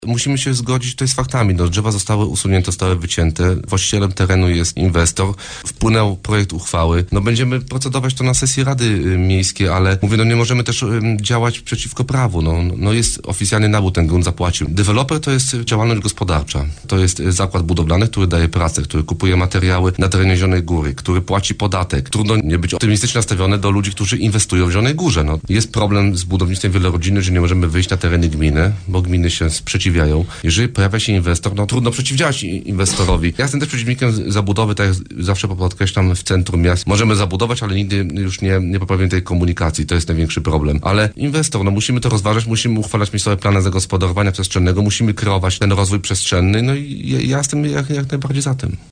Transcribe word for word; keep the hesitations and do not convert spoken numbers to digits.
Musimy się zgodzić tutaj z faktami. No, drzewa zostały usunięte, zostały wycięte. Właścicielem terenu jest inwestor. Wpłynął projekt uchwały. No będziemy procedować to na sesji Rady Miejskiej, ale mówię, no nie możemy też um, działać przeciwko prawu. No, no jest oficjalnie nabór, ten grunt zapłacił. Deweloper to jest działalność gospodarcza. To jest zakład budowlany, który daje pracę, który kupuje materiały na terenie Zielonej Góry, który płaci podatek. Trudno nie być optymistycznie nastawione do ludzi, którzy inwestują w Zielonej Górze. No, jest problem z budownictwem wielorodzinnym, że nie możemy wyjść na tereny gminy, bo gminy się sprzeciwiają. Jeżeli pojawia się inwestor, no trudno przeciwdziałać inwestorowi. Ja jestem też przeciwnikiem zabudowy, tak jak zawsze podkreślam, w centrum miast. Możemy zabudować, ale nigdy już nie, nie poprawimy tej komunikacji. To jest największy problem. Ale inwestor, no musimy to rozważać, musimy uchwalać miejscowe plany zagospodarowania przestrzennego, musimy kreować ten rozwój przestrzenny, no i ja jestem jak, jak najbardziej za tym.